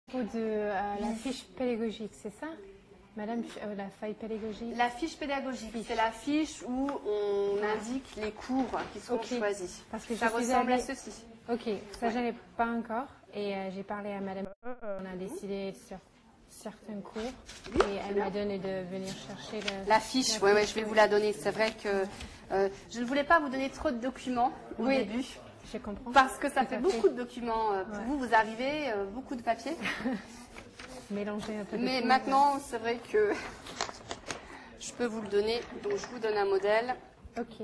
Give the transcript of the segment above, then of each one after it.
Ou de la fiche pédagogique, c'est ça? Madame, la feuille pédagogique? La fiche pédagogique, c'est la fiche où on indique les cours qui seront choisis. Parce que ça ressemble à ceci. Ok, ça je n'ai pas encore. Et j'ai parlé à Madame. On a décidé sur certains cours. Et elle m'a donné de venir chercher la fiche. Oui, je vais vous la donner. C'est vrai que je ne voulais pas vous donner trop de documents au début. Je comprends. Parce que ça fait beaucoup de documents pour vous. Vous arrivez, beaucoup de papier. Mélanger un peu de Mais tout, maintenant, c'est vrai que je peux vous le donner. Donc, je vous donne un modèle. Ok.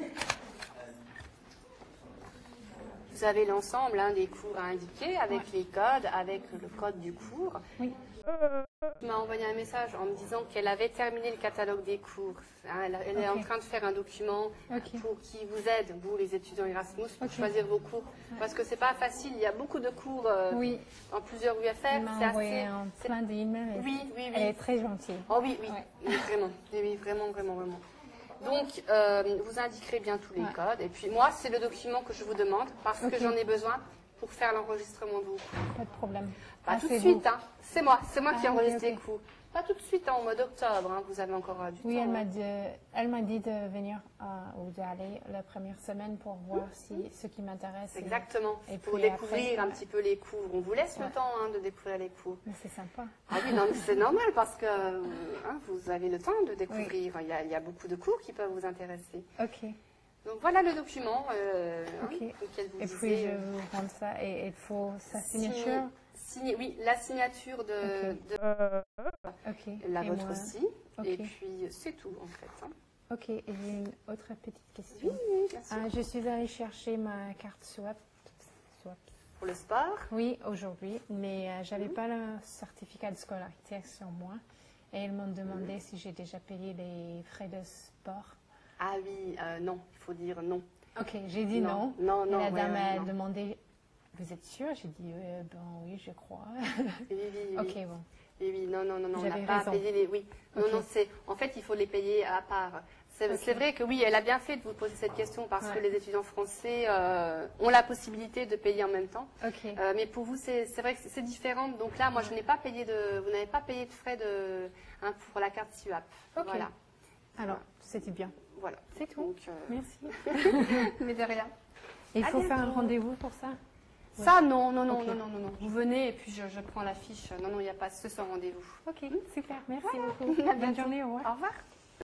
Vous avez l'ensemble des cours à indiquer avec les codes, avec le code du cours. Oui. Elle m'a envoyé un message en me disant qu'elle avait terminé le catalogue des cours. Elle est en train de faire un document pour qui vous aide, vous les étudiants Erasmus, pour choisir vos cours. Parce que c'est pas facile, il y a beaucoup de cours en plusieurs UFR. Elle m'a envoyé plein d'emails. Oui. Elle est très gentille. Oh oui, vraiment. Oui, vraiment. Donc, vous indiquerez bien tous les codes. Et puis moi, c'est le document que je vous demande parce que j'en ai besoin pour faire l'enregistrement de vos cours. Pas de problème. Pas tout de suite, c'est moi qui enregistre les cours. Pas tout de suite, en mois d'octobre, vous avez encore du temps. Oui, elle m'a dit de venir ou d'aller la première semaine pour voir ce qui m'intéresse. Exactement, pour découvrir un petit peu les cours. On vous laisse le temps de découvrir les cours. Mais c'est sympa. Ah oui, non, c'est normal parce que vous avez le temps de découvrir. Oui. Il y a beaucoup de cours qui peuvent vous intéresser. Ok. Donc voilà le document auquel vous et puis je vous rends ça et il faut sa signature. Oui, la signature de la et vôtre moi. aussi. Et puis c'est tout en fait. Ok, et j'ai une autre petite question. Oui, bien sûr. Je suis allée chercher ma carte swap. Pour le sport? Oui, aujourd'hui, mais j'avais pas le certificat de scolarité sur moi. Et ils m'ont demandé si j'ai déjà payé les frais de sport. Ah oui, non, il faut dire non. Ok, j'ai dit non. Non. Et la dame a demandé, vous êtes sûre? J'ai dit, oui, je crois. Oui. Ok, bon. Oui, non, on n'a J'avais pas raison. payé les... Oui, non, en fait, il faut les payer à part. C'est vrai que oui, elle a bien fait de vous poser cette question parce que les étudiants français ont la possibilité de payer en même temps. Mais pour vous, c'est vrai que c'est différent. Donc là, moi, je n'ai pas payé vous n'avez pas payé de frais pour la carte SUAP. Voilà. Alors, c'était bien. Voilà. C'est tout. Donc, merci. Mais de rien. Il faut faire un rendez-vous pour ça? Ça, non. Vous venez et puis je prends la fiche. Non, il n'y a pas ce sans rendez-vous. Ok, super. Merci beaucoup. Bonne journée, au revoir. Au revoir.